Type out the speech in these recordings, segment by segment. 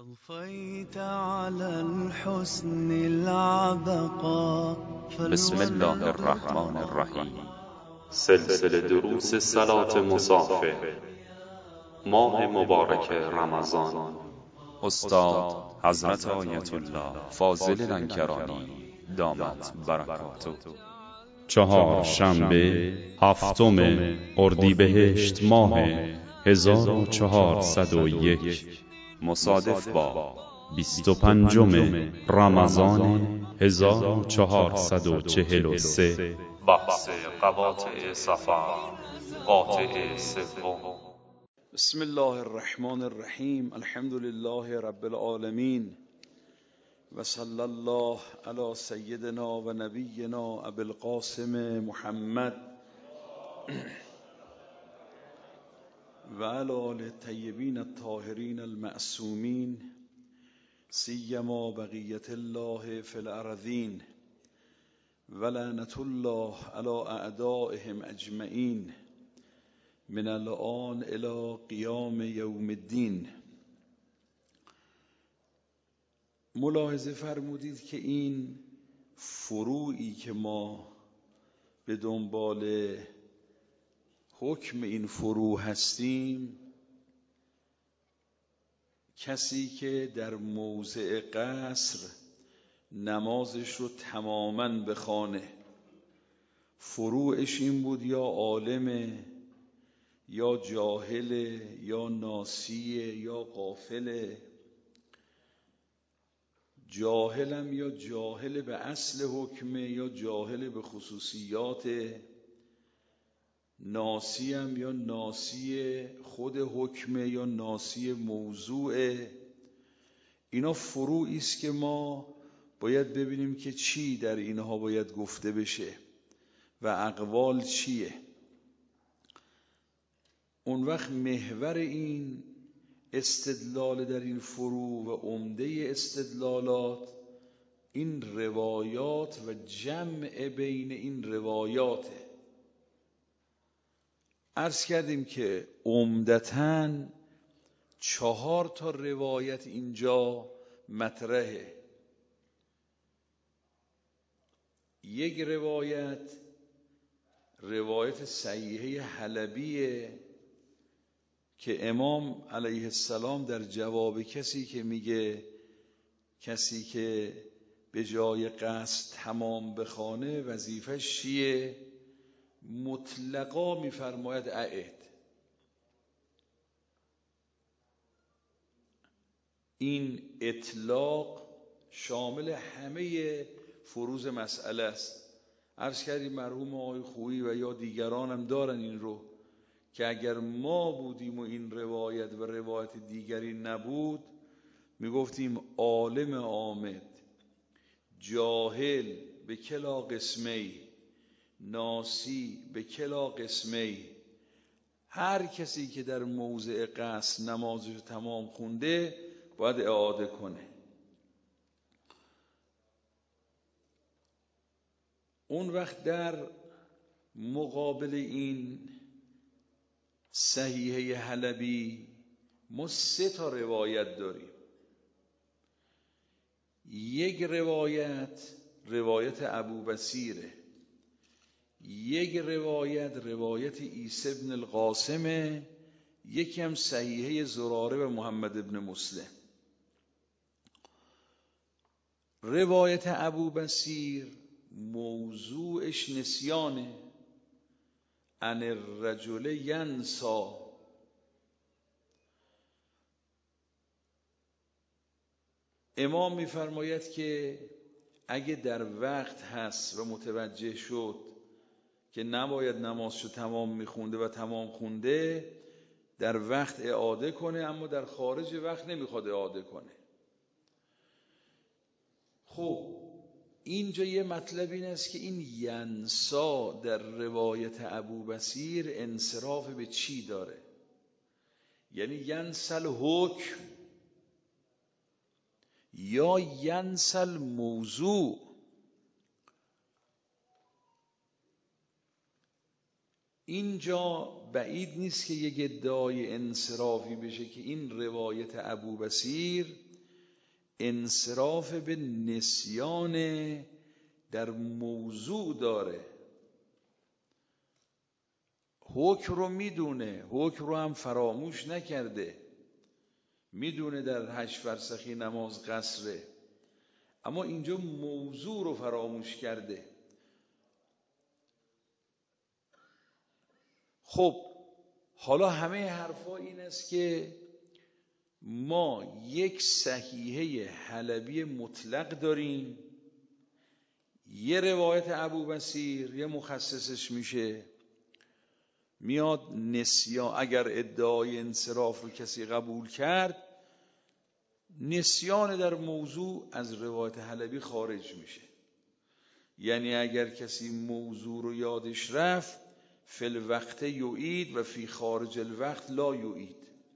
أضفيت على الحسن العبقى. بسم الله الرحمن الرحیم. سلسله دروس صلات مصافه ماه مبارک رمضان. استاد حضرت آیت الله فاضل لنکرانی دامت برکاته. چهارشنبه هفتم اردیبهشت ماه 1401 مصادف با 25 رمضان 1443. بحث قواطع سفر، قاطع سوم. بسم الله الرحمن الرحیم. الحمد لله رب العالمین و صلی الله علی سیدنا و نبینا ابی القاسم محمد و علی آله الطیبین الطاهرین المعصومین سیما بقیة الله فی الارضین و لعنة الله علی اعدائهم اجمعین من الآن الی قیام یوم الدین. ملاحظه فرمودید که این فروعی که ما به دنبال حکم این فروع هستیم، کسی که در موضع قصر نمازش رو تماماً بخوانه، فروعش این بود یا عالمه یا جاهله یا ناسیه یا غافله. جاهلم یا جاهل به اصل حکمه یا جاهل به خصوصیات، ناسیم یا ناسی خود حکمه یا ناسی موضوعه. اینا فروعی است که ما باید ببینیم که چی در اینها باید گفته بشه و اقوال چیه. اون وقت محور این استدلال در این فروع و عمده استدلالات این روایات و جمع بین این روایاته. عرض کردیم که عمدتاً 4 روایت اینجا مطرحه. یک روایت صحیحه حلبیه که امام علیه السلام در جواب کسی که میگه کسی که به جای قصد تمام بخوانه وظیفه‌ش چیه، مطلقا میفرماید اعد. این اطلاق شامل همه فروض مسئله است. عرض کردیم مرحوم آقای خویی و یا دیگران هم دارن این رو که اگر ما بودیم و این روایت و روایت دیگری نبود، میگفتیم عالم عامد جاهل به کلا قسمی، ناسی به کلا قسمی. هر کسی که در موضع قصد نمازش تمام خونده باید اعاده کنه. اون وقت در مقابل این صحیحه حلبی ما 3 روایت داریم. یک روایت ابوبصیره، یک روایت عیسی بن القاسمه، یکی هم صحیحه زراره و محمد ابن مسلم. روایت ابوبصیر موضوعش نسیانه، ان الرجل ینسا. امام میفرماید که اگه در وقت هست و متوجه شد که نباید نمازشو تمام میخونده و تمام خونده، در وقت اعاده کنه، اما در خارج وقت نمیخواد اعاده کنه. خب اینجا یه مطلب این است که این ینسا در روایت ابوبصیر انصراف به چی داره؟ یعنی ینسل حکم یا ینسل موضوع. اینجا بعید نیست که یک ادعای انصرافی بشه که این روایت ابوبصیر انصراف به نسیان در موضوع داره. حکم رو میدونه، حکم رو هم فراموش نکرده، میدونه در 8 فرسخی نماز قصره، اما اینجا موضوع رو فراموش کرده. خب حالا همه حرفا این است که ما یک صحیحه حلبی مطلق داریم، یه روایت ابوبصیر یه مخصصش میشه، میاد نسیان. اگر ادعای انصراف رو کسی قبول کرد، نسیان در موضوع از روایت حلبی خارج میشه. یعنی اگر کسی موضوع رو یادش رفت، فی الوقت یعید و فی خارج الوقت لا یعید.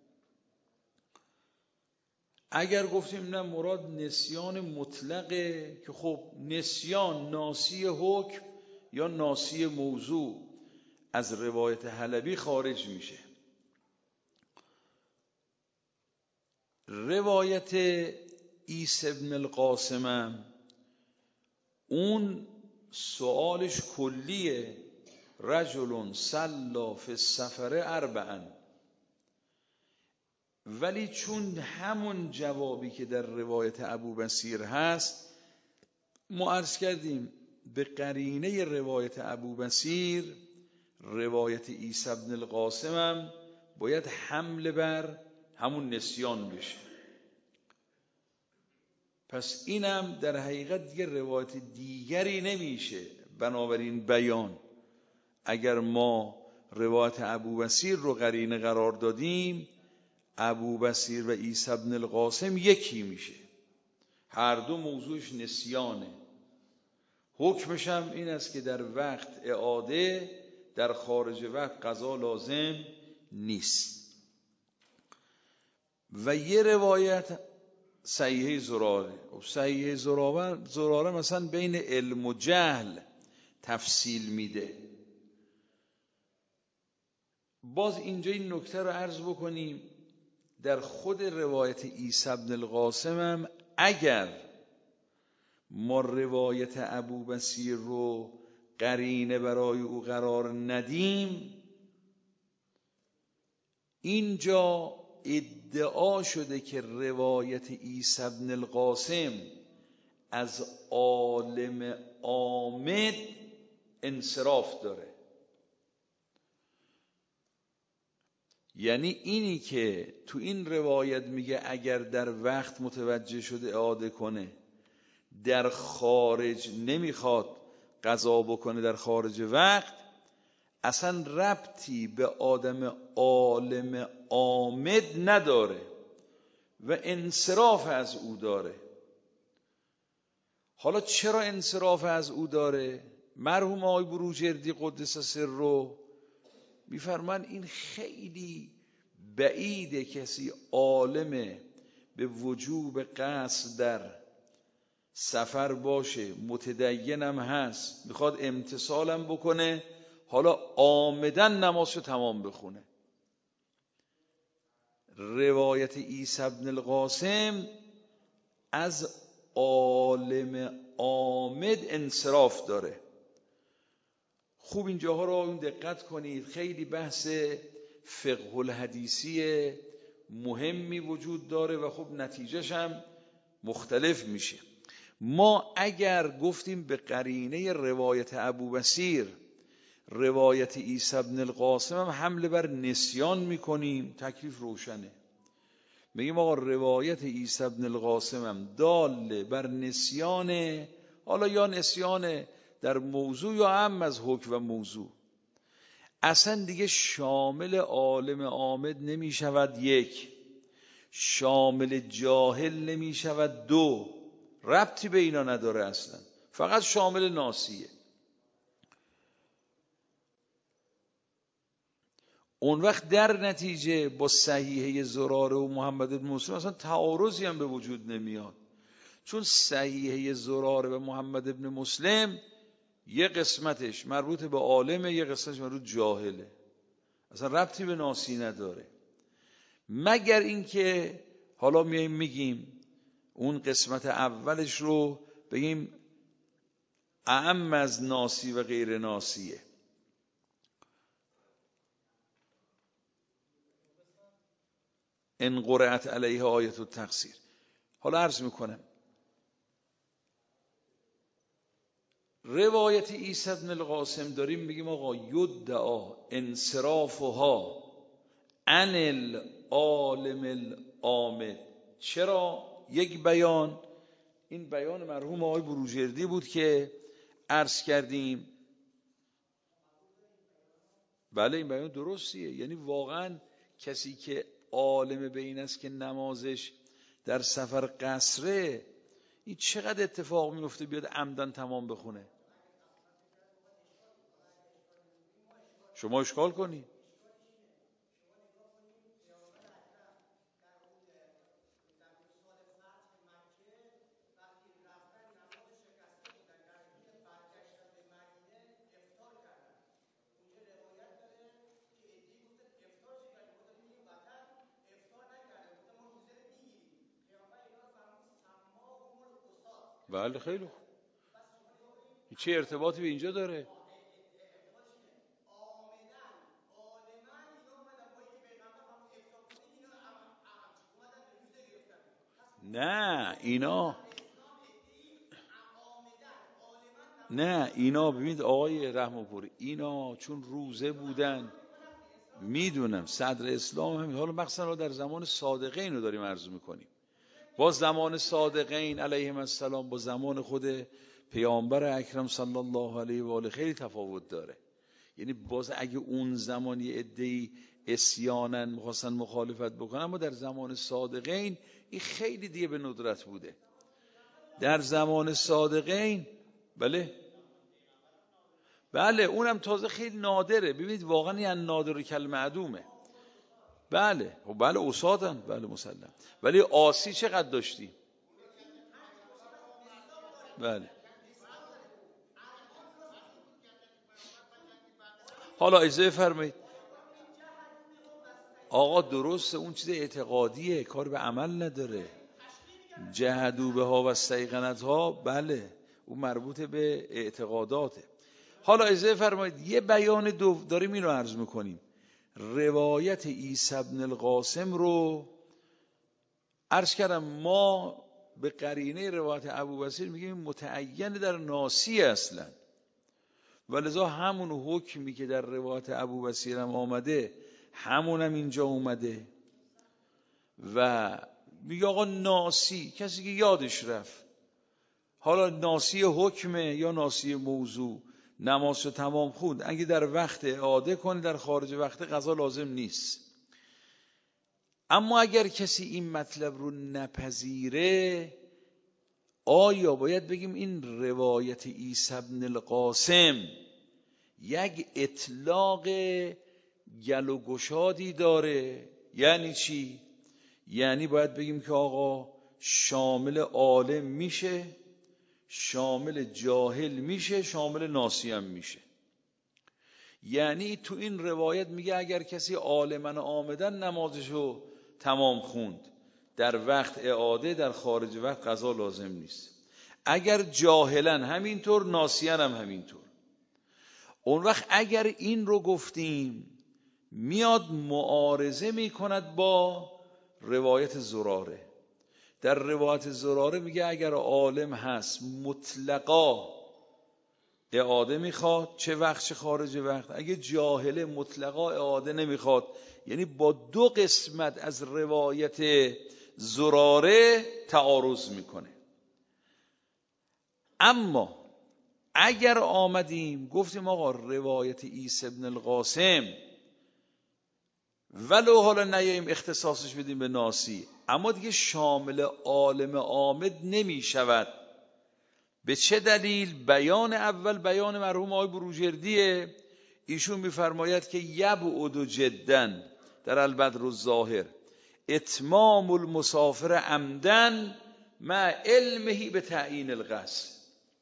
اگر گفتیم نه مراد نسیان مطلقه، که خب نسیان ناسی حکم یا ناسی موضوع از روایت حلبی خارج میشه. روایت عیسی بن القاسم اون سوالش کلیه، رجل صلی فی السفر 4، ولی چون همون جوابی که در روایت ابوبصیر هست، ما عرض کردیم به قرینه روایت ابوبصیر روایت عیسی بن القاسم هم باید حمل بر همون نسیان بشه. پس اینم در حقیقت دیگه روایت دیگری نمیشه. بنابراین بیان، اگر ما روایت ابوبصیر رو قرینه قرار دادیم، ابوبصیر و عیسی بن القاسم یکی میشه، هر دو موضوعش نسیانه. حکمش هم این است که در وقت اعاده، در خارج وقت قضا لازم نیست. و یه روایت صحیحه زراره، صحیحه زراره مثلا بین علم و جهل تفصیل میده. باز اینجا این نکته رو عرض بکنیم، در خود روایت عیسی بن القاسم هم اگر ما روایت ابوبصیر رو قرینه برای او قرار ندیم، اینجا ادعا شده که روایت عیسی بن القاسم از عالم عامد انصراف داره. یعنی اینی که تو این روایت میگه اگر در وقت متوجه شده اعاده کنه، در خارج نمیخواد قضا بکنه در خارج وقت، اصلا ربطی به آدم عالم عامد نداره و انصراف از او داره. حالا چرا انصراف از او داره؟ مرحوم آقای بروجردی قدس سره میفرمان این خیلی بعیده کسی عالم به وجوب قصد در سفر باشه، متدینم هست، میخواد امتثالم بکنه، حالا عامدن نمازشو تمام بخونه. روایت عیسی بن القاسم از عالم عامد انصراف داره. خوب اینجاها رو دقت کنید، خیلی بحث فقه الحدیثی مهمی وجود داره و خب نتیجهش هم مختلف میشه. ما اگر گفتیم به قرینه روایت ابوبصیر روایت عیسی بن القاسم هم حمله بر نسیان میکنیم، تکلیف روشنه. میگیم آقا روایت عیسی بن القاسم هم دال بر نسیانه، حالا یا نسیان در موضوع یا هم از حکم و موضوع، اصلا دیگه شامل عالم عامد نمی شود، یک شامل جاهل نمی شود، دو ربطی به اینا نداره اصلا، فقط شامل ناسیه. اون وقت در نتیجه با صحیحه زراره و محمد بن مسلم اصلا تعارضی هم به وجود نمیاد، چون صحیحه زراره و محمد بن مسلم یه قسمتش مربوط به عالمه، یه قسمتش مربوط جاهله، اصلا ربطی به ناسی نداره. مگر اینکه حالا میگیم اون قسمت اولش رو بگیم اعم از ناسی و غیر ناسیه. ان قرأت علیه آیت التقصیر. حالا عرض میکنم روایت عیسی بن القاسم داریم میگیم آقا یدعا انصرافها عن العالم العامد. چرا؟ یک بیان، این بیان مرحوم آقای بروجردی بود که عرض کردیم. بله این بیان درستیه، یعنی واقعا کسی که عالم به این است که نمازش در سفر قصره، این چقدر اتفاق میفته بیاد عمدن تمام بخونه. شما اشکال کنی بله خیلی خوب. چه ارتباطی به اینجا داره؟ نه اینا ببینید آقای رحم‌پوری، اینا چون روزه بودن، میدونم صدر اسلام همین، حالا مخصوصا در زمان صادقین رو داریم عرض میکنیم. با زمان صادقین علیهم السلام با زمان خود پیامبر اکرم صلی الله علیه و آله خیلی تفاوت داره. یعنی باز اگه اون زمان یه عده‌ای عصیانن می‌خواستن مخالفت بکنن، اما در زمان صادقین این خیلی دیگه به ندرت بوده. در زمان صادقین بله اونم تازه خیلی نادره. ببینید واقعا این نادر کل معدومه. بله اسادن، بله مسلم. ولی آسی چقدر داشتی؟ بله حالا اجازه فرمایید آقا، درسته اون چیز اعتقادیه، کار به عمل نداره. جهدوا بها و استیقنتها، بله اون مربوط به اعتقاداته. حالا اجازه فرمایید یه بیان داریم اینو عرض میکنیم. روایت عیسی بن القاسم رو عرض کردم، ما به قرینه روایت ابوبصیر میگیم متعین در ناسی اصلا، ولذا همون حکمی که در روایت ابوبصیر هم آمده همون هم اینجا اومده. و میگه آقا ناسی کسی که یادش رفت، حالا ناسی حکمه یا ناسی موضوع، نمازشو تمام خوند، اگه در وقت اعاده کنه، در خارج وقت قضا لازم نیست. اما اگر کسی این مطلب رو نپذیره، آیا باید بگیم این روایت عیسی بن القاسم یک اطلاق گل و گشادی داره؟ یعنی چی؟ یعنی باید بگیم که آقا شامل عالم میشه، شامل جاهل میشه، شامل ناسی هم میشه. یعنی تو این روایت میگه اگر کسی عالمن آمدن نمازشو تمام خوند، در وقت اعاده، در خارج وقت قضا لازم نیست. اگر جاهلن همینطور، ناسیان هم همینطور. اون وقت اگر این رو گفتیم میاد معارضه میکند با روایت زراره. در روایت زراره میگه اگر عالم هست مطلقا اعاده میخواد، چه وقت چه خارج وقت. اگه جاهله مطلقا اعاده نمیخواد. یعنی با دو قسمت از روایت زراره تعارض میکنه. اما اگر آمدیم گفتیم آقا روایت عیسی بن القاسم ولو حالا نیاییم اختصاصش بدیم به ناسی، اما دیگه شامل عالم عامد نمی شود. به چه دلیل؟ بیان اول بیان مرحوم آقای بروجردیه. ایشون میفرماید که یبعد جدا در البدر الظاهر اتمام المسافر عمدن مع علمه به تعیین القصر.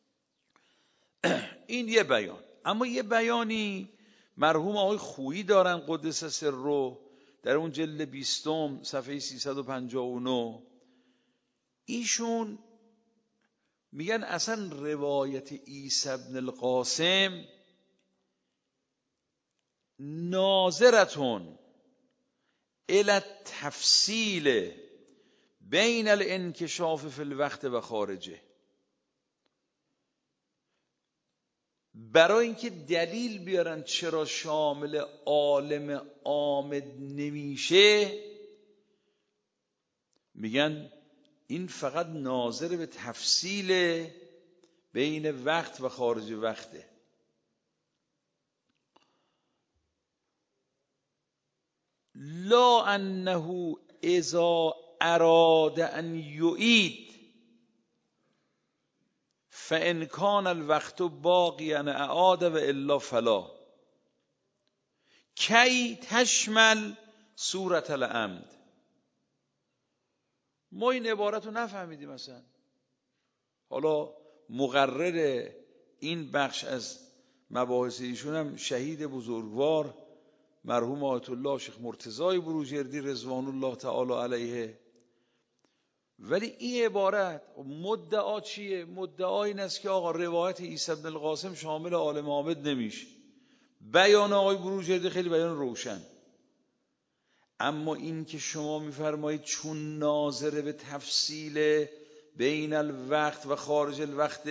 این یه بیان. اما یه بیانی مرحوم آقای خویی دارن قدس سره در اون جلد 20 صفحه 359 ایشون میگن اصلا روایت عیسی بن القاسم ناظرتون الی التفصیل بین الانکشاف فی الوقت و خارجه، برای اینکه دلیل بیارن چرا شامل عالم عامد نمیشه، میگن این فقط ناظر به تفصیل بین وقت و خارج وقته. لا انه اذا اراد ان یعید فان کان الوقت باقیا اعاد و الا فلا کی تشمل صورت العمد. ما این عبارت رو نفهمیدیم مثلا. حالا مقرر این بخش از مباحث ایشون هم شهید بزرگوار مرحوم آیت الله شیخ مرتضی بروجردی رضوان الله تعالی علیه. ولی این عبارت مدعا چیه؟ مدعا این است که آقا روایت عیسی بن القاسم شامل عالم عامد نمیشه. بیان آقای بروجردی خیلی بیان روشن، اما این که شما میفرمایید چون ناظر به تفصیل بین الوقت و خارج الوقت،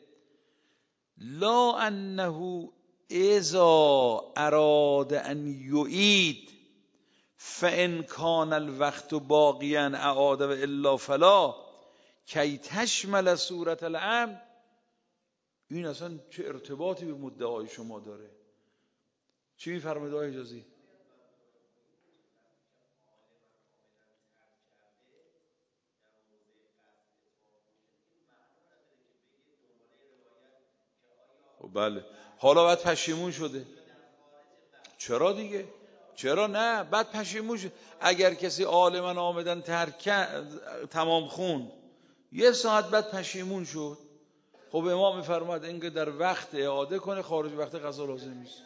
لا انه اذا اراد ان یعید فان کان الوقت باقیا اعاد و الا فلا کی تشمل صورت العمد. این اصلا چه ارتباطی به مدعای شما داره؟ چی میفرمایید آقای حجازی؟ بله. حالا بعد پشیمون شده. چرا دیگه؟ چرا نه؟ بعد پشیمون شد. اگر کسی عالما آمدن تمام خوند، یه ساعت بعد پشیمون شد، خب امام میفرماد اینکه در وقت اعاده کنه، خارج وقت قضا لازم نیست.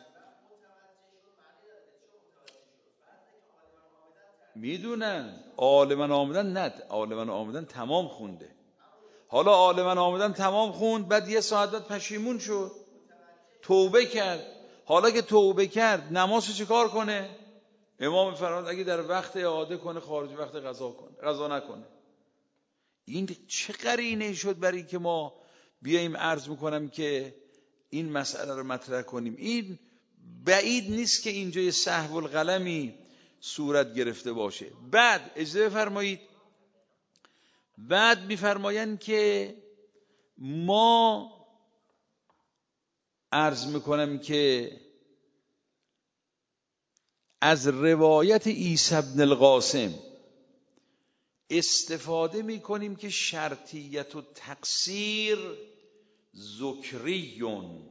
میدونن عالما آمدن، نه عالما آمدن تمام خونده. حالا عالما آمدن تمام خوند، بعد یه ساعت بعد پشیمون شد، توبه کرد. حالا که توبه کرد نمازو چیکار کنه؟ امام فرمود اگه در وقت اعاده کنه، خارج وقت قضا نکنه. این چه قرینه شد برای که ما بیاییم عرض میکنم که این مسئله رو مطرح کنیم. این بعید نیست که اینجا یه سهو القلمی صورت گرفته باشه. بعد اجازه بفرمایید، بعد میفرمایند که ما عرض میکنم که از روایت عیسی بن القاسم استفاده میکنیم که شرطیت و تقصیر ذکریون،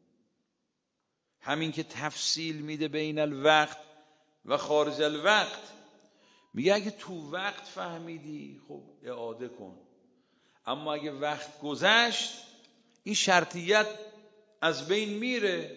همین که تفصیل میده بین الوقت و خارج الوقت، میگه اگه تو وقت فهمیدی خب اعاده کن، اما اگه وقت گذشت این شرطیت از بین میره.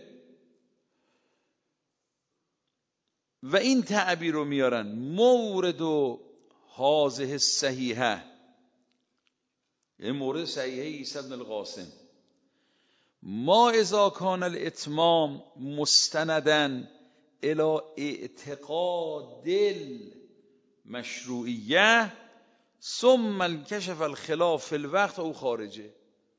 و این تعبیر رو میارن مورد و هذه صحیحه، این مورد صحیحه عیسی بن القاسم، ما اذا کان الاتمام مستندا الى اعتقاد المشروعیه ثم انکشف الخلاف فی الوقت او خارجه.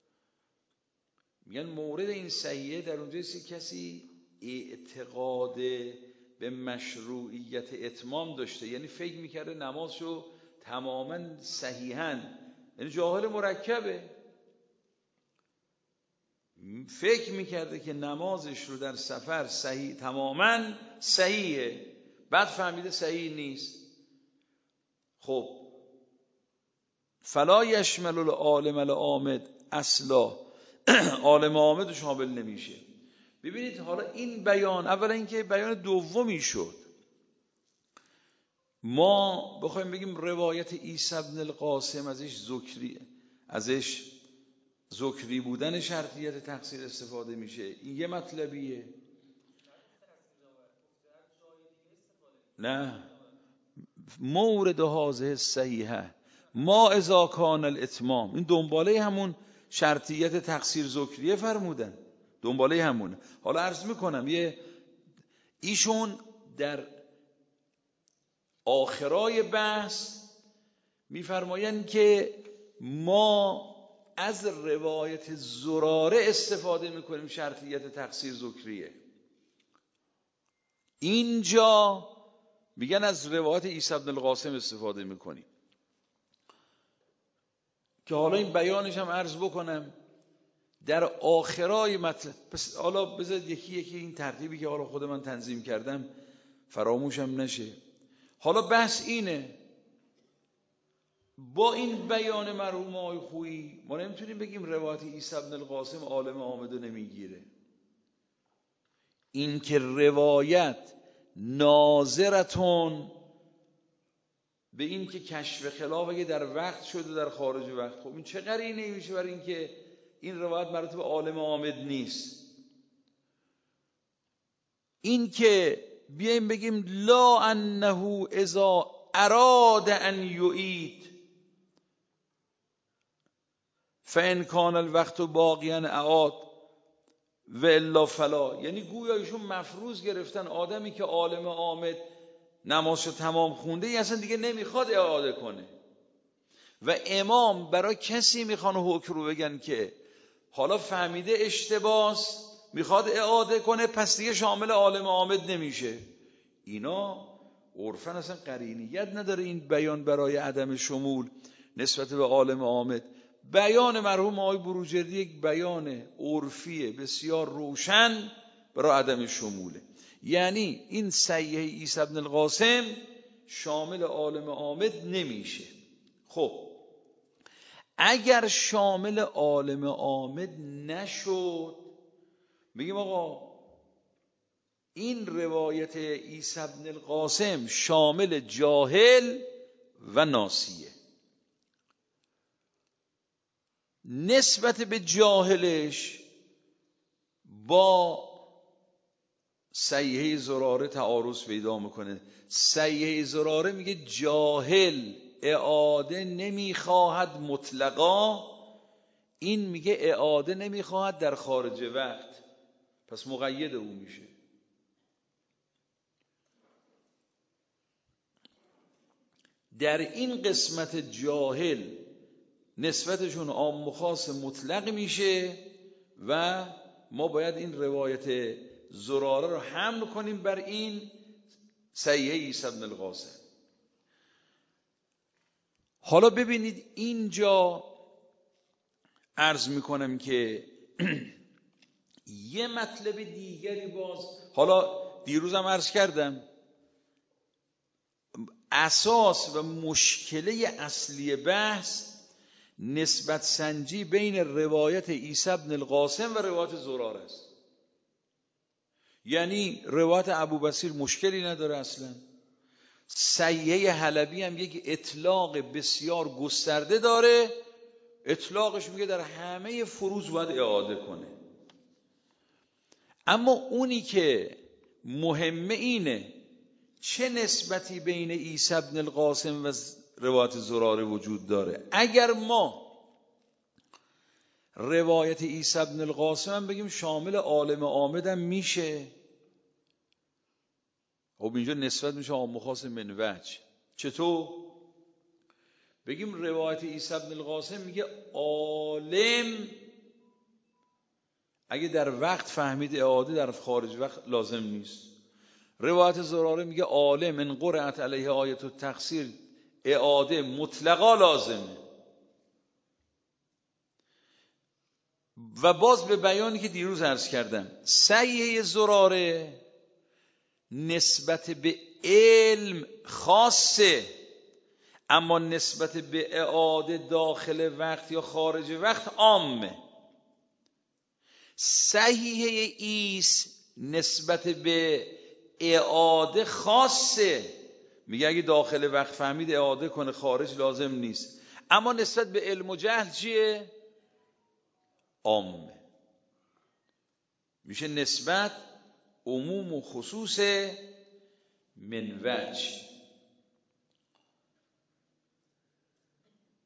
میگن مورد این صحیحه در اونجاست کسی اعتقاد به مشروعیت اتمام داشته، یعنی فکر میکرده نمازشو تماما صحیحاً، یعنی جاهل مرکبه، فکر میکرده که نمازش رو در سفر صحیح تماما صحیحه، بعد فهمیده صحیح نیست. خب فلا یشمل العالم العامد اصلا، عالم عامد شامل نمیشه. ببینید حالا این بیان، اولا اینکه بیان دومی شد، ما بخوایم بگیم روایت عیسی بن القاسم ازش ذکری بودن شرطیت تقصیر استفاده میشه، این یه مطلبیه. نه، مورد هذه صحیحه، ما اذا کان الاتمام، این دنباله همون شرطیت تقصیر ذکریه فرمودن، دنباله همونه. حالا عرض میکنم ایشون در آخرای بحث میفرمایند که ما از روایت زراره استفاده میکنیم شرطیت تقصیر ذکریه. اینجا میگن از روایت عیسی بن القاسم استفاده میکنیم که حالا این بیانش هم عرض بکنم در آخرای مطلب. پس حالا بذارید یکی یکی این ترتیبی که حالا خود من تنظیم کردم فراموشم نشه. حالا بحث اینه، با این بیان مرحوم آقای خویی ما نمیتونیم بگیم روایت عیسی بن القاسم عالم آمده نمیگیره. این که روایت ناظرتون به این که کشف خلاف اگه در وقت شده در خارج وقت، خب این چه قرینه‌ای میشه برای این که این روایت مربوط به عالم آمد نیست؟ این که بیایم بگیم لا انه اذا اراد ان یعید فان کان الوقت باقیا اعاد و الا فلا، یعنی گویا ایشون مفروض گرفتن آدمی که عالم آمد نمازشو تمام خونده ای اصلا دیگه نمیخواد اعاده کنه، و امام برای کسی میخوان حکم رو بگن که حالا فهمیده اشتباس میخواد اعاده کنه پس دیگه شامل عالم آمد نمیشه. اینا عرفاً اصلا قرینیت نداره این بیان برای عدم شمول نسبت به عالم آمد. بیان مرحوم آقای بروجردی یک بیان عرفی بسیار روشن برای عدم شموله. یعنی این صحیح عیسی بن القاسم شامل عالم آمد نمیشه. خب اگر شامل عالم آمد نشد، میگیم آقا این روایت عیسی بن القاسم شامل جاهل و ناسیه. نسبت به جاهلش با صحیحه زراره تعارض پیدا میکنه. صحیحه زراره میگه جاهل اعاده نمیخواهد مطلقا، این میگه اعاده نمیخواهد در خارج وقت، پس مقید او میشه. در این قسمت جاهل نسبتشون عام و خاص مطلق میشه و ما باید این روایت زراره رو حمل کنیم بر این صحیحه عیسی بن القاسم. حالا ببینید اینجا عرض میکنم که یه مطلب دیگری باز، حالا دیروزم عرض کردم اساس و مشکله اصلی بحث نسبت سنجی بین روایت عیسی بن القاسم و روایت زراره است. یعنی روایت ابوبصیر مشکلی نداره اصلا. صحیحه حلبی هم یک اطلاق بسیار گسترده داره، اطلاقش میگه در همه فروض باید اعاده کنه. اما اونی که مهمه اینه چه نسبتی بین عیسی بن القاسم و روایت زراره وجود داره. اگر ما روایت عیسی بن القاسم هم بگیم شامل عالم آمد هم میشه، خب اینجا نسبت میشه عام و خاص من وجه. چطور؟ بگیم روایت عیسی بن القاسم میگه عالم اگه در وقت فهمید اعاده در خارج وقت لازم نیست. روایت زراره میگه عالم ان قرأت علیه آیت التقصیر اعاده مطلقا لازمه. و باز به بیانی که دیروز عرض کردم صحیحه زراره نسبت به علم خاصه، اما نسبت به اعاده داخل وقت یا خارج وقت عامه. صحیحه عیسی نسبت به اعاده خاصه، میگه اگه داخل وقت فهمید اعاده کنه خارج لازم نیست، اما نسبت به علم و جهل چیه؟ عامه. میشه نسبت عموم و خصوص من وجه.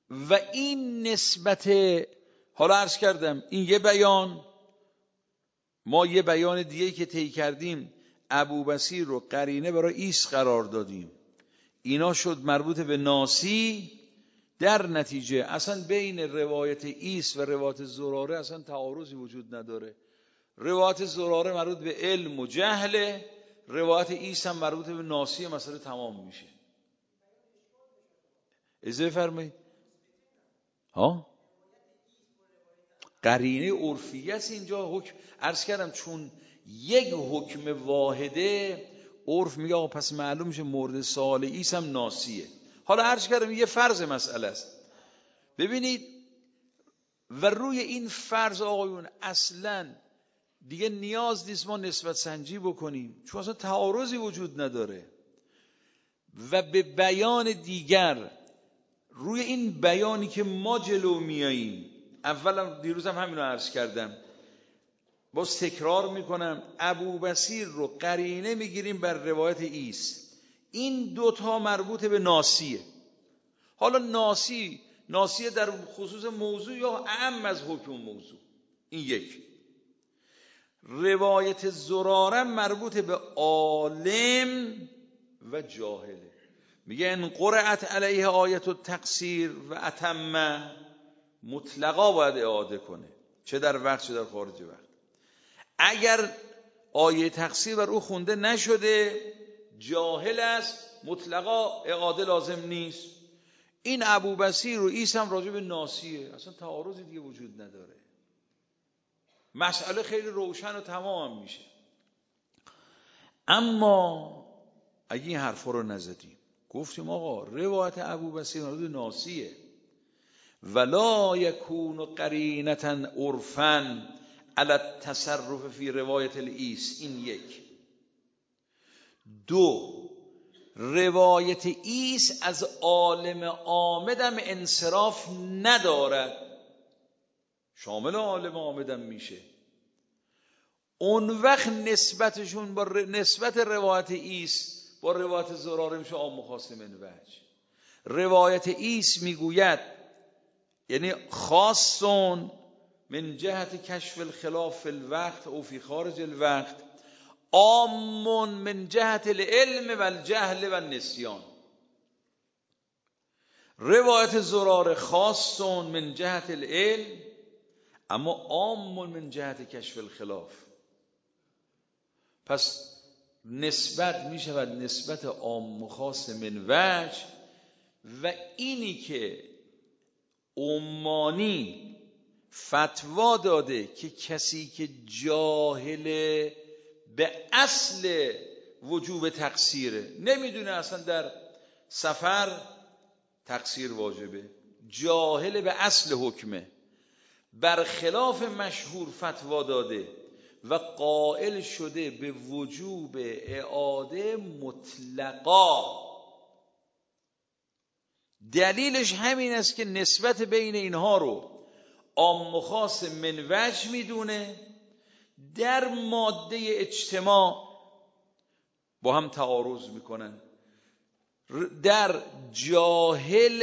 و این نسبت، حالا عرض کردم این یه بیان، ما یه بیان دیگه که طی کردیم ابوبصیر رو قرینه برای ایس قرار دادیم، اینا شد مربوط به ناسی. در نتیجه اصلا بین روایت ایس و روایت زراره اصلا تعارضی وجود نداره. روایت زراره مربوط به علم و جهل، روایت ایس هم مربوط به ناسی، مسئله تمام میشه. اجازه فرمایید. قرینه عرفیه است اینجا. حکم عرض کردم چون یک حکم واحده، عرف میگه آقا پس معلوم میشه مورد سوال ایس هم ناسیه. حالا عرض کردم یه فرض مسئله است. ببینید و روی این فرض آقایون اصلا دیگه نیاز نیست ما نسبت سنجی بکنیم، چون اصلا تعارضی وجود نداره. و به بیان دیگر، روی این بیانی که ما جلو میاییم، اولا دیروزم همینو عرض کردم، باز تکرار میکنم، ابوبصیر رو قرینه میگیریم بر روایت ایس. این دوتا مربوط به ناسیه. حالا ناسیه در خصوص موضوع یا اعم از حکم موضوع. این یک. روایت زراره مربوط به عالم و جاهله. میگه ان قرأت علیه آیت التقصیر و اتم، مطلقا باید اعاده کنه، چه در وقت چه در خارج وقت. اگر آیه تقصیر بر او خونده نشده، جاهل است، مطلقا اعاده لازم نیست. این ابوبصیر و عیسی هم راجع به ناسیه، اصلا تعارضی دیگه وجود نداره. مسئله خیلی روشن و تمام میشه. اما اگه این حرفا رو نزدیم، گفتیم آقا روایت ابوبصیر راجع به ناسیه، ولا یکون قرینة عرفا علی التصرف فی روایت العیس. این یک. دو، روایت ایس از عالم عامدم انصراف ندارد، شامل عالم عامدم میشه. اون وقت نسبتشون با نسبت روایت ایس با روایت زراره میشه عام و خاص من وجه. روایت ایس میگوید یعنی خاصون من جهت کشف الخلاف فی الوقت او فی خارج الوقت، عام من جهت العلم و الجهل و النسیان. روایت زراره خاصون من جهت العلم اما عام من جهت کشف الخلاف. پس نسبت می شود نسبت عام و خاص من وجه. و اینی که عمانی فتوا داده که کسی که جاهل به اصل وجوب تقصیره، نمیدونه اصلا در سفر تقصیر واجبه، جاهل به اصل حکمه، برخلاف مشهور فتوا داده و قائل شده به وجوب اعاده مطلقا. دلیلش همین است که نسبت بین اینها رو عام و خاص من وجه میدونه، در ماده اجتماع با هم تعارض میکنن، در جاهل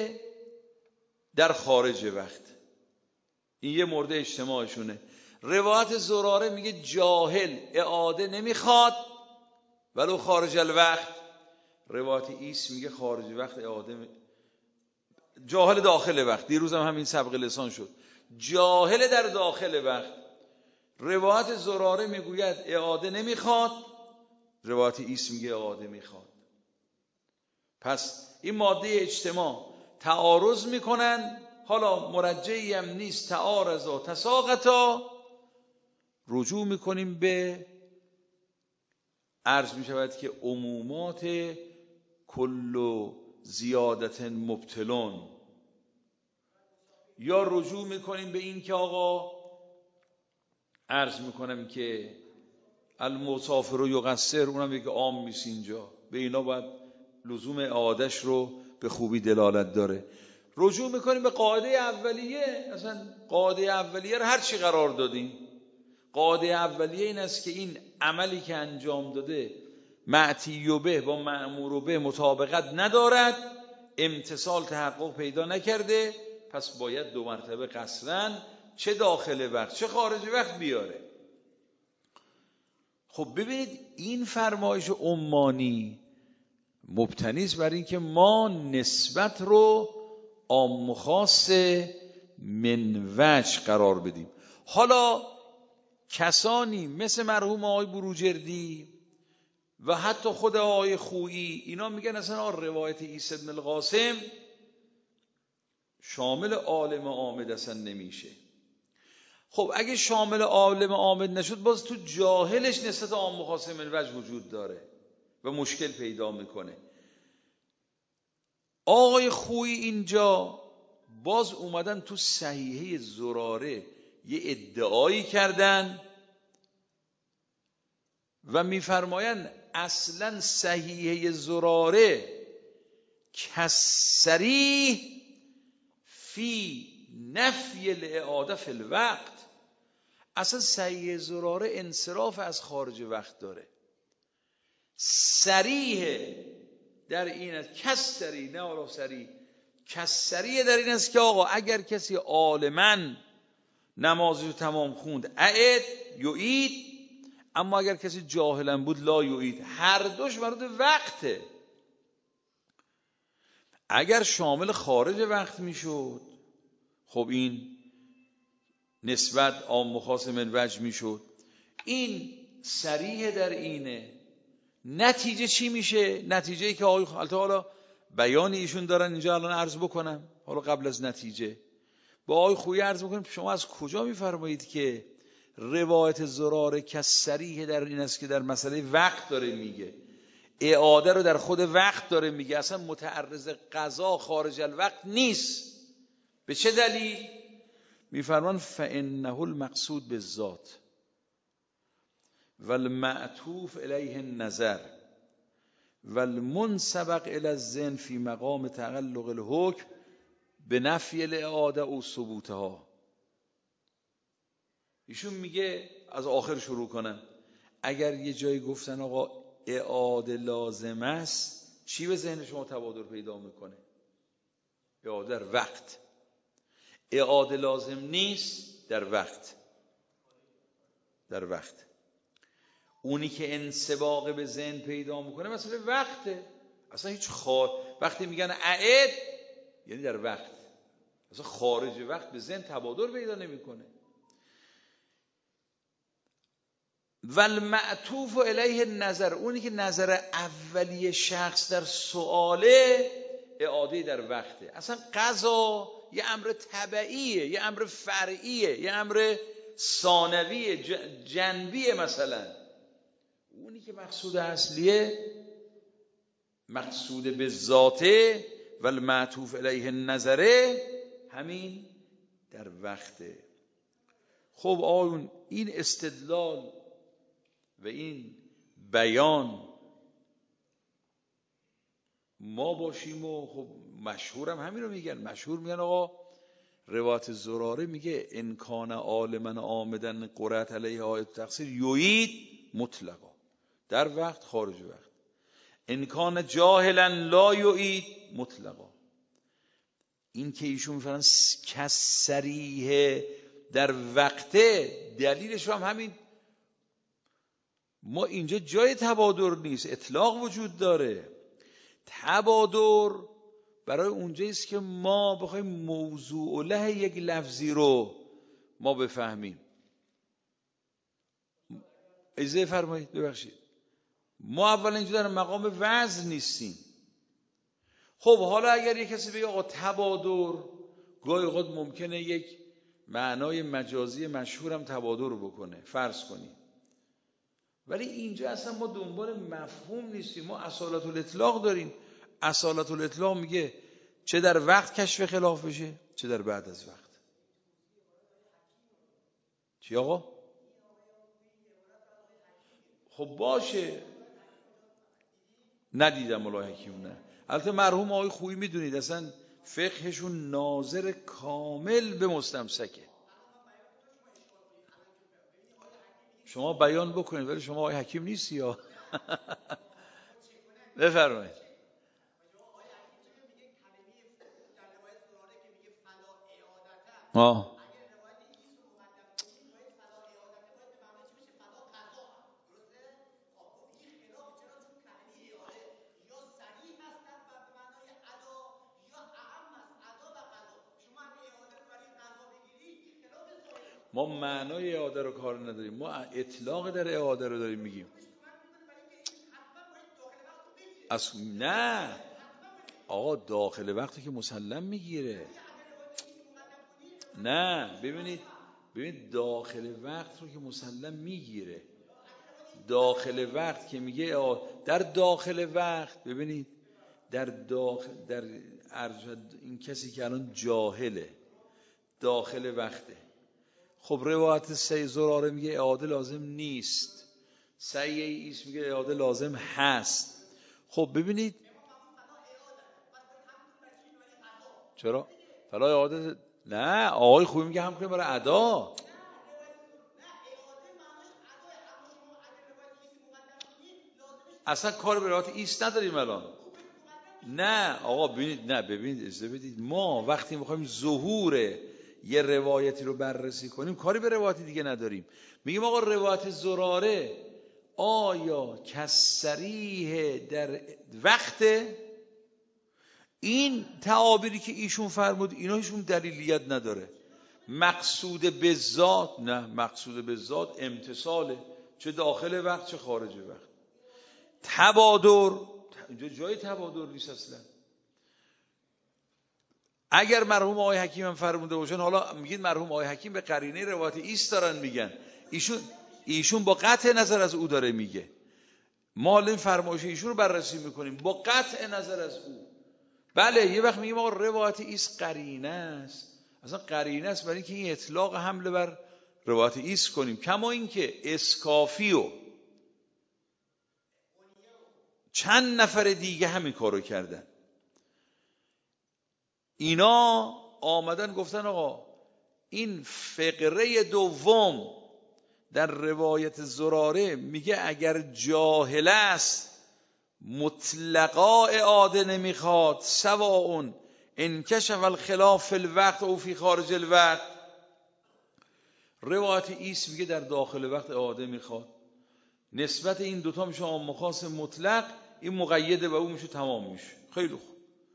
در خارج وقت. این یه مورد اجتماعشونه. روایت زراره میگه جاهل اعاده نمیخواد ولو خارج الوقت. روایت ایس میگه خارج وقت اعاده جاهل داخل وقت. دیروز هم همین سبق لسان شد، جاهل در داخل وقت. روایت زراره میگوید اعاده نمیخواد، روایت ایس میگه اعاده میخواد. پس این ماده اجتماع تعارض میکنن. حالا مرجعی هم نیست، تعارضا تساقطا. رجوع میکنیم به عرض میشود که عمومات کل زیادت مبتلون، یا رجوع میکنیم به این که آقا عرض میکنم که المسافر یقصر، اونم یک عام میشه اینجا، به اینا باید لزوم اعادش رو به خوبی دلالت داره. رجوع میکنیم به قاعده اولیه. اصلا قاعده اولیه رو هر چی قرار دادیم. قاعده اولیه این است که این عملی که انجام داده معتی به با مأمور به مطابقت ندارد، امتصال تحقق پیدا نکرده، پس باید 2 مرتبه قصرن، چه داخل وقت چه خارج وقت بیاره. خب ببینید این فرمایش عمانی مبتنی است بر این که ما نسبت رو عام و خاص من وجه قرار بدیم. حالا کسانی مثل مرحوم آقای بروجردی و حتی خود آقای خویی اینا میگن اصلا روایت عیسی بن القاسم شامل عالم عامد اصلا نمیشه. خب اگه شامل عالم عامد نشد، باز تو جاهلش نسبت عام و خاص من وجه وجود داره و مشکل پیدا میکنه. آقای خویی اینجا باز اومدن تو صحیحه زراره یه ادعایی کردن و میفرمایند اصلا صحیحه زراره کسری فی نفی الاعاده فی الوقت. اصلا صحیحه زراره انصراف از خارج وقت داره. صریح در این است، کسری نه والا صریح، کسری در این است که آقا اگر کسی عالماً نمازش رو تمام خوند اعد یعید، اما اگر کسی جاهلا بود لا یعید. هر دوش مربوط وقته. اگر شامل خارج وقت میشد، خب این نسبت عام و خاص من وجه میشد. این صریح در اینه. نتیجه چی میشه؟ نتیجه ای که حالا بیان ایشون دارن اینجا الان عرض بکنم. حالا قبل از نتیجه با آقای خویی عرض بکنم شما از کجا میفرمایید که روایت زراره که صریح در این است که در مسئله وقت داره میگه، اعاده رو در خود وقت داره میگه، اصلا متعرض قضا خارج الوقت نیست. به چه دلیل؟ میفرمان فانه المقصود بالذات والمعطوف الیه النظر والمنسبق الی الذهن فی مقام تعلق الحکم به نفی الاعاده و ثبوتها. ایشون میگه از آخر شروع کنم. اگر یه جایی گفتن آقا اعاده لازم است، چی به ذهن شما تبادر پیدا میکنه؟ اعاده در وقت. اعاده لازم نیست در وقت. در وقت اونی که انسباق به ذهن پیدا میکنه مثلا وقته. اصلا هیچ وقتی میگن اعد یعنی در وقت، اصلا خارج وقت به ذهن تبادر پیدا نمیکنه. والمعطوف الیه النظر، اونی که نظر اولیه شخص در سؤاله اعاده در وقته. اصلا قضا یه امر طبعیه، یه امر فرعیه، یه امر ثانویه، جنبیه. مثلا اونی که مقصود اصلیه، مقصود به ذاته والمعطوف الیه النظره، همین در وقته. خب آیون این استدلال و این بیان ما باشیم و خب مشهورم همین رو میگن. مشهور میگن آقا روایت زراره میگه ان کان عالما عامدن قرأت علیه آیت تقصیر یعید مطلقا، در وقت خارج وقت. ان کان جاهلا لا یعید مطلقا. این که ایشون میفرمایند کسریه در وقته، دلیلش هم همین. ما اینجا جای تبادر نیست، اطلاق وجود داره. تبادر برای اونجاییست که ما بخوایم موضوع له یک لفظی رو ما بفهمیم. اجازه فرمایید ببخشید، ما اول اینجا در مقام وزن نیستیم. خب حالا اگر یک کسی بگه آقا تبادر، گاهی اوقات ممکنه یک معنای مجازی مشهورم تبادر رو بکنه، فرض کنیم. ولی اینجا اصلا ما دنبال مفهوم نیستیم، ما اصالت الاطلاق داریم. اصالت الاطلاق میگه چه در وقت کشف خلاف بشه چه در بعد از وقت. چی آقا؟ خب باشه، ندیدم مولای حکیم. نه البته مرحوم آقای خویی میدونید اصلا فقهشون ناظر کامل به مستمسکه. شما بیان بکنید ولی شما آقای حکیم نیستی یا بفرمایید. ما معنای اعاده رو کار نداریم، ما اطلاق در اعاده رو داریم میگیم. نه آقا داخل وقتی که مسلم میگیره. نه ببینید داخل وقت رو که مسلم میگیره، داخل وقت که میگه در داخل وقت، ببینید در این کسی که الان جاهله داخل وقته، خب روایت سعی زراره میگه اعاده لازم نیست، سعی ایس میگه اعاده لازم هست. خب ببینید چرا فلا اعاده، نه آقای خوبی میگه هم کنیم برای ادا. اصلا کار به روایت ایست نداریم الان. نه آقا ببینید اجازه بدید، ما وقتی میخوایم ظهور یه روایتی رو بررسی کنیم کاری به روایتی دیگه نداریم. میگیم آقا روایت زراره آیا کسریه در وقت، این تعابیری که ایشون فرمود اینا هیچون دلیلیت نداره. مقصود به ذات، نه مقصود به ذات امتصاله، چه داخل وقت چه خارج وقت. تبادر اینجا جای تبادر نیست اصلا. اگر مرحوم آقای حکیم هم فرموده باشن، حالا میگید مرحوم آقای حکیم به قرینه روایت ایست دارن میگن، ایشون با قطع نظر از او داره میگه، ما حالا این فرمایش ایشون رو بررسی میکنیم با قطع نظر از او. بله یه وقت میگیم آقا روایت ایست قرینه است، اصلا قرینه است برای اینکه این اطلاق حمله بر روایت ایست کنیم. کما اینکه اسکافی و چند نفر دیگه همین کارو کردن، اینا آمدن گفتن آقا این فقره دوم در روایت زراره میگه اگر جاهل است مطلقا اعاده نمیخواد، سواء انکشف الخلاف فی الوقت او فی خارج الوقت. روایت ایست میگه در داخل وقت اعاده میخواد، نسبت این دوتا میشه عام خاص مطلق، این مقیده و اون میشه تمام میشه. خیلی خوب،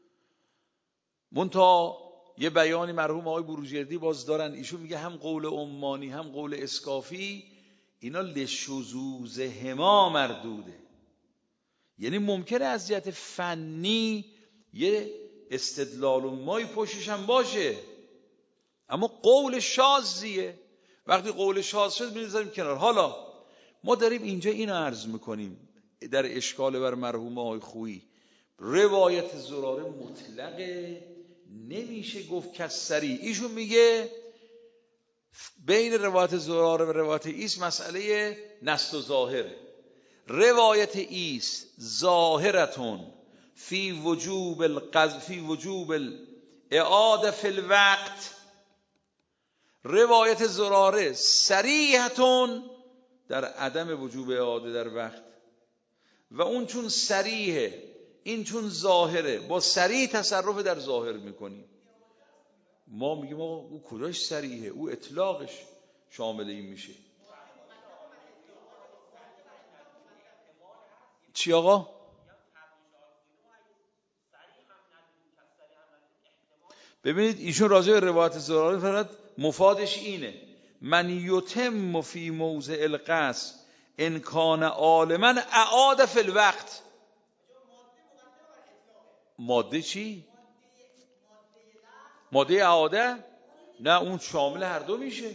منتها یه بیانی مرحوم آقای بروجردی باز دارن، ایشون میگه هم قول عمانی هم قول اسکافی اینا لشذوذهما مردوده، یعنی ممکنه از جهت فنی یه استدلال و مای پشتش هم باشه، اما قول شاذیه. وقتی قول شاذ شد میذاریم کنار. حالا ما داریم اینجا اینو عرض میکنیم در اشکال بر مرحوم آقای خویی، روایت زراره مطلقه، نمیشه گفت کسری. ایشون میگه بین روایت زراره و روایت ایست مسئله نست و ظاهره. روایت ایست ظاهرتون فی وجوب الاعاده فی الوقت، روایت زراره صریحتون در عدم وجوب اعاده در وقت. و اون چون صریحه این چون ظاهره، با صریح تصرف در ظاهر میکنیم. ما میگیم آقا او کداش صریحه، او اطلاقش شامل این میشه. چی آقا؟ ببینید ایشون راجع به روایت زراره فرمود مفادش اینه من یتم فی موضع القصد ان کان عالما اعاد فی الوقت. ماده چی؟ ماده اعاده؟ نه اون شامل هر دو میشه.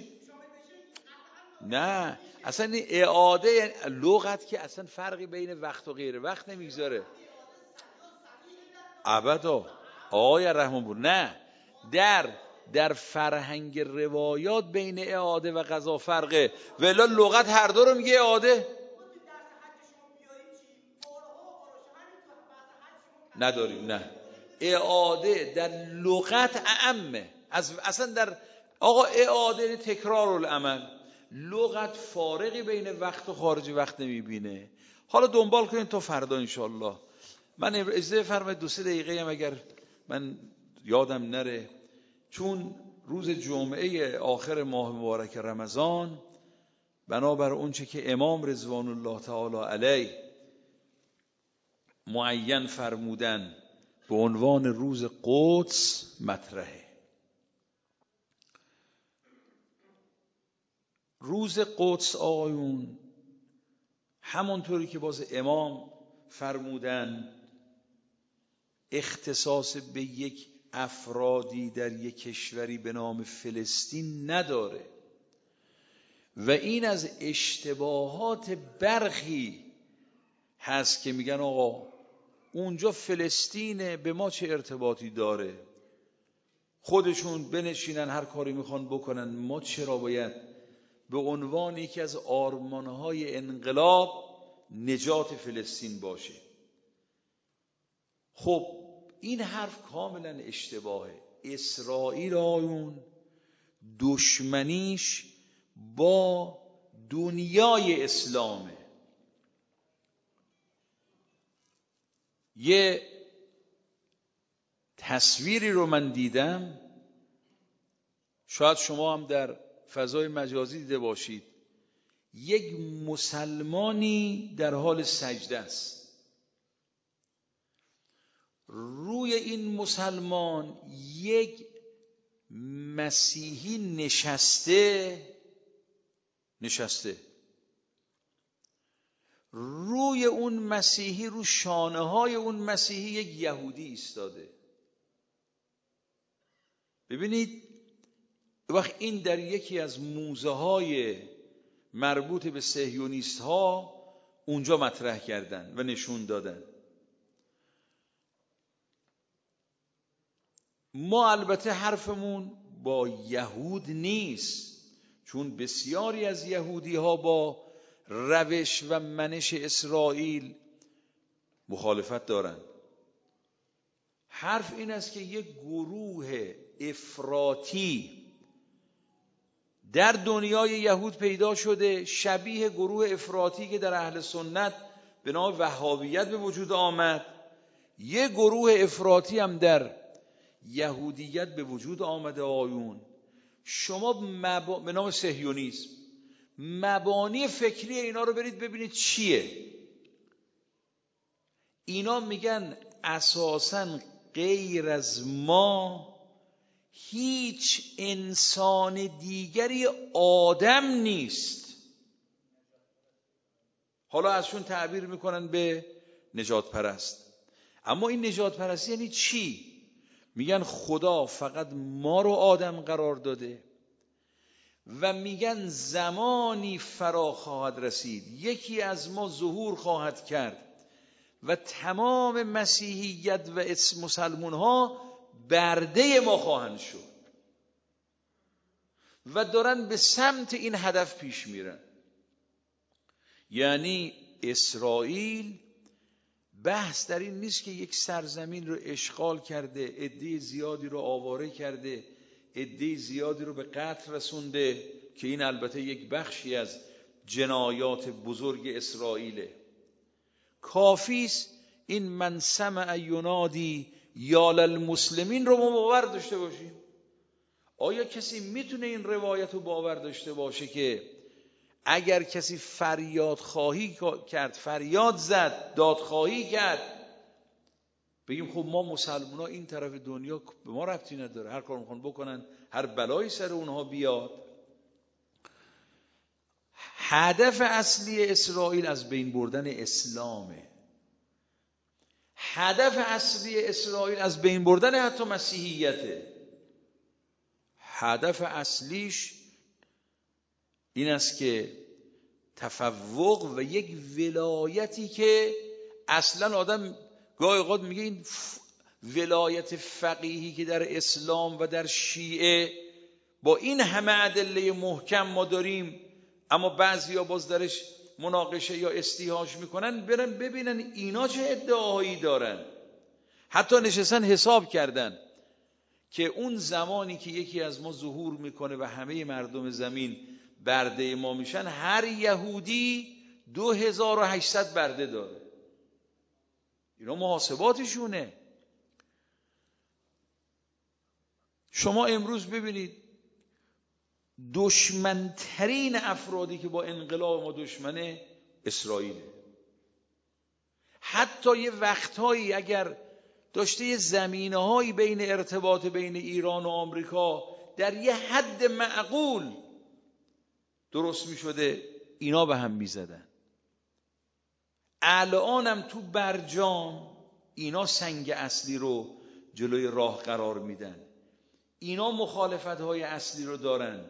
نه اصلا اعاده یعنی لغت که اصلا فرقی بین وقت و غیر وقت نمیگذاره. ابدا آقای رحمان بود. نه در فرهنگ روایات بین اعاده و قضا فرقه، ولی لغت هر دو رو میگه اعاده. نداریم. نه اعاده در لغت اعمه از اصلا در آقا اعاده تکرار العمل، لغت فارقی بین وقت و خارج وقت نمیبینه. حالا دنبال کنین تا فردا انشالله. من اجازه فرمایید 2-3 دقیقه هم اگر من یادم نره، چون روز جمعه آخر ماه مبارک رمضان بنابر اونچه که امام رضوان الله تعالی علیه معین فرمودن به عنوان روز قدس مطرحه. روز قدس آقایون همونطوری که باز امام فرمودن اختصاص به یک افرادی در یک کشوری به نام فلسطین نداره و این از اشتباهات برخی هست که میگن آقا اونجا فلسطینه، به ما چه ارتباطی داره، خودشون بنشینن هر کاری میخوان بکنن، ما چرا باید به عنوان یکی از آرمانهای انقلاب نجات فلسطین باشه. خب این حرف کاملا اشتباهه. اسرائیل آیون دشمنیش با دنیای اسلامه. یه تصویری رو من دیدم، شاید شما هم در فضای مجازی دیده باشید، یک مسلمانی در حال سجده است. روی این مسلمان یک مسیحی نشسته. روی اون مسیحی، رو شانه های اون مسیحی یک یهودی ایستاده. ببینید وقت این در یکی از موزه های مربوط به صهیونیست ها اونجا مطرح کردن و نشون دادن. ما البته حرفمون با یهود نیست، چون بسیاری از یهودی ها با روش و منش اسرائیل مخالفت دارن. حرف این است که یک گروه افراطی در دنیای یهود پیدا شده، شبیه گروه افراطی که در اهل سنت به نام وهابیت به وجود آمد. یک گروه افراطی هم در یهودیت به وجود آمده آیون. شما به نام صهیونیسم مبانی فکری اینا رو برید ببینید چیه. اینا میگن اساساً غیر از ما هیچ انسان دیگری آدم نیست. حالا ازشون تعبیر میکنن به نجات پرست. اما این نجات پرستی یعنی چی؟ میگن خدا فقط ما رو آدم قرار داده و میگن زمانی فرا خواهد رسید یکی از ما ظهور خواهد کرد و تمام مسیحیت و مسلمون ها برده ما خواهند شد و دارن به سمت این هدف پیش میرن. یعنی اسرائیل بحث در این نیست که یک سرزمین رو اشغال کرده، عده زیادی رو آواره کرده، عده زیادی رو به قتل رسونده، که این البته یک بخشی از جنایات بزرگ اسرائیله. کافیست این من سمع ینادی یا للمسلمین رو ما باور داشته باشیم. آیا کسی میتونه این روایت رو باور داشته باشه که اگر کسی فریاد خواهی کرد، فریاد زد، دادخواهی کرد، بگیم خب ما مسلمان ها این طرف دنیا به ما ربطی نداره، هر کار میخوان بکنن، هر بلایی سر اونها بیاد. هدف اصلی اسرائیل از بین بردن اسلامه. هدف اصلی اسرائیل از بین بردن حتی مسیحیته. هدف اصلیش این است که تفوق و یک ولایتی که اصلا آدم گاهی اوقات میگه این ولایت فقیهی که در اسلام و در شیعه با این همه ادله محکم ما داریم، اما بعضیا باز درش مناقشه یا استیحاش میکنن، برن ببینن اینا چه ادعاهایی دارن. حتی نشستن حساب کردن که اون زمانی که یکی از ما ظهور میکنه و همه مردم زمین برده ما میشن، هر یهودی 2800 برده داره. اینا محاسباتشونه. شما امروز ببینید دشمنترین افرادی که با انقلاب ما دشمنه اسرائیله. حتی یه وقتهایی اگر داشته یه زمینه‌هایی بین ارتباط بین ایران و آمریکا در یه حد معقول درست می شده، اینا به هم می زدن. الانم تو برجام اینا سنگ اصلی رو جلوی راه قرار میدن، اینا مخالفت‌های اصلی رو دارن.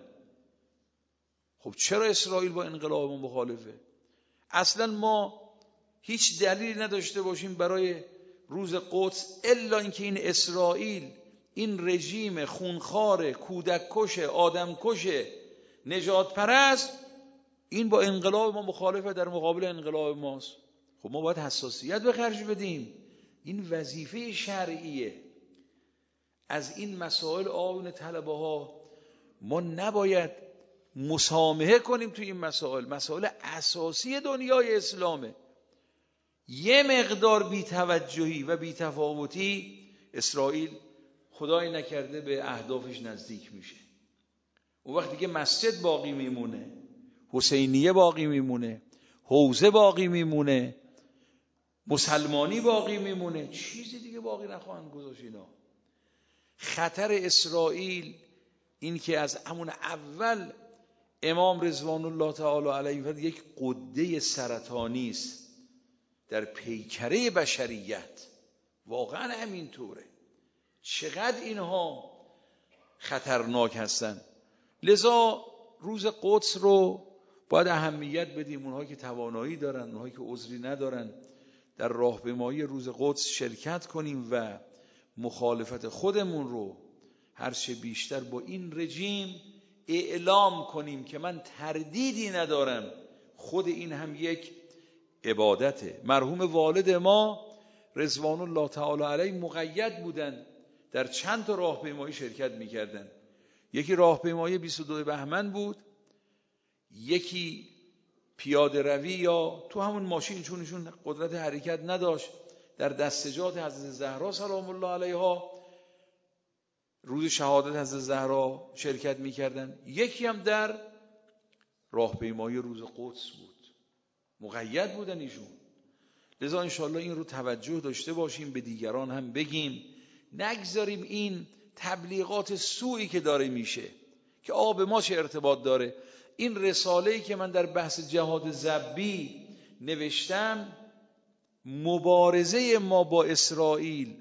خب چرا اسرائیل با انقلاب ما مخالفه؟ اصلا ما هیچ دلیلی نداشته باشیم برای روز قدس الا اینکه این اسرائیل، این رژیم خونخوار، کودک کش، آدم کش، نجات پرست، این با انقلاب ما مخالفه، در مقابل انقلاب ماست. خب ما باید حساسیت به خرج بدیم. این وظیفه شرعیه. از این مسائل آیون طلبه ها ما نباید مسامحه کنیم. توی این مسائل اساسی دنیای اسلامه. یه مقدار بی‌توجهی و بی‌تفاوتی اسرائیل خدای نکرده به اهدافش نزدیک میشه. اون وقتی که مسجد باقی میمونه، حسینیه باقی میمونه، حوزه باقی میمونه، مسلمانی باقی میمونه، چیزی دیگه باقی نخواهند گذاشت. اینا خطر اسرائیل این که از همون اول امام رضوان الله تعالی علیه یک غده سرطانی است در پیکره بشریت. واقعا همینطوره. چقدر اینها خطرناک هستن. لذا روز قدس رو باید اهمیت بدیم. اونها که توانایی دارن، اونها که عذری ندارن، در راهپیمایی روز قدس شرکت کنیم و مخالفت خودمون رو هرچه بیشتر با این رژیم اعلام کنیم که من تردیدی ندارم خود این هم یک عبادته. مرحوم والد ما رضوان الله تعالی علیه مقید بودن، در چند تا راهپیمایی شرکت میکردن. یکی راهپیمایی 22 بهمن بود، یکی پیاده روی یا تو همون ماشین، چونشون قدرت حرکت نداشت، در دستجات حضرت زهرا سلام الله علیها روز شهادت حضرت زهرا شرکت میکردن. یکی هم در راهپیمایی روز قدس بود. مقید بودن ایشون. لذا انشاءالله این رو توجه داشته باشیم، به دیگران هم بگیم، نگذاریم این تبلیغات سوئی که داره میشه که آقا به ما چه ارتباط داره. این رساله‌ای که من در بحث جهاد ضبی نوشتم، مبارزه ما با اسرائیل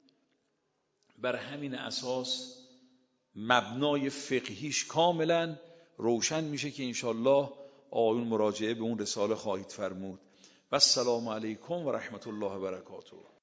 بر همین اساس مبنای فقهیش کاملا روشن میشه که انشاءالله آقایون مراجعه به اون رساله خواهید فرمود. و السلام علیکم و رحمت الله و برکاته.